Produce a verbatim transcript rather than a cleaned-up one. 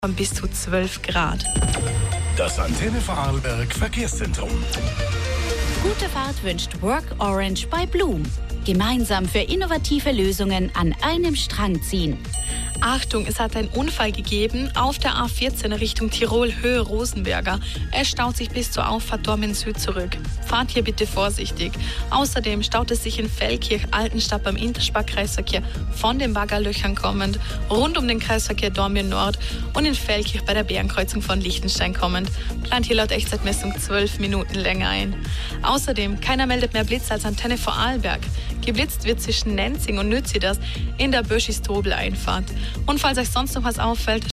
von bis zu zwölf Grad. Das Antenne Vorarlberg Verkehrszentrum. Gute Fahrt wünscht Work Orange bei Blum. Gemeinsam für innovative Lösungen an einem Strang ziehen. Achtung, es hat einen Unfall gegeben auf der A vierzehn Richtung Tirol, Höhe Rosenberger. Es staut sich bis zur Auffahrt Dormen Süd zurück. Fahrt hier bitte vorsichtig. Außerdem staut es sich in Feldkirch, Altenstadt beim Interspar-Kreisverkehr von den Baggerlöchern kommend, rund um den Kreisverkehr Dormien Nord und in Feldkirch bei der Bärenkreuzung von Liechtenstein kommend. Plant hier laut Echtzeitmessung zwölf Minuten länger ein. Außerdem, keiner meldet mehr Blitz als Antenne Vorarlberg. Geblitzt wird zwischen Nenzing und Nütziders in der Böschis-Tobel-Einfahrt. Und falls euch sonst noch was auffällt,